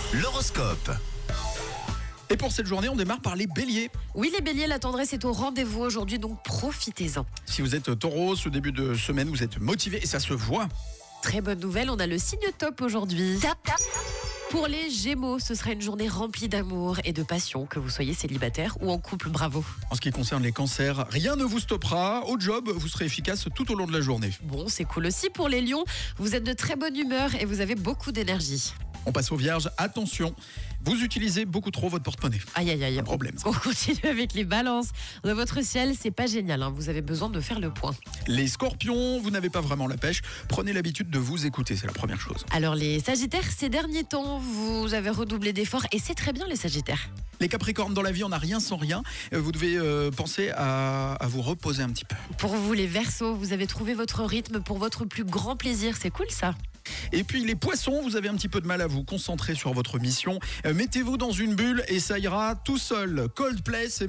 L'horoscope. Et pour cette journée, on démarre par les béliers. Oui, les béliers, la tendresse est au rendez-vous aujourd'hui, donc profitez-en. Si vous êtes taureau, ce début de semaine, vous êtes motivé et ça se voit. Très bonne nouvelle, on a le signe top aujourd'hui. Pour les gémeaux, ce sera une journée remplie d'amour et de passion, que vous soyez célibataire ou en couple, bravo. En ce qui concerne les cancers, rien ne vous stoppera. Au job, vous serez efficace tout au long de la journée. Bon, c'est cool aussi pour les lions, vous êtes de très bonne humeur et vous avez beaucoup d'énergie. On passe aux vierges, attention, vous utilisez beaucoup trop votre porte-monnaie. Aïe aïe aïe. Un problème. On continue avec les balances. Dans votre ciel, c'est pas génial, vous avez besoin de faire le point. Les scorpions, vous n'avez pas vraiment la pêche. Prenez l'habitude de vous écouter, c'est la première chose. Alors les sagittaires, ces derniers temps, vous avez redoublé d'efforts et c'est très bien les sagittaires. Les capricornes, dans la vie, on n'a rien sans rien. Vous devez penser à vous reposer un petit peu. Pour vous les verseaux, vous avez trouvé votre rythme pour votre plus grand plaisir, c'est cool ça. Et puis les poissons, vous avez un petit peu de mal à vous concentrer sur votre mission. Mettez-vous dans une bulle et ça ira tout seul. Coldplay, c'est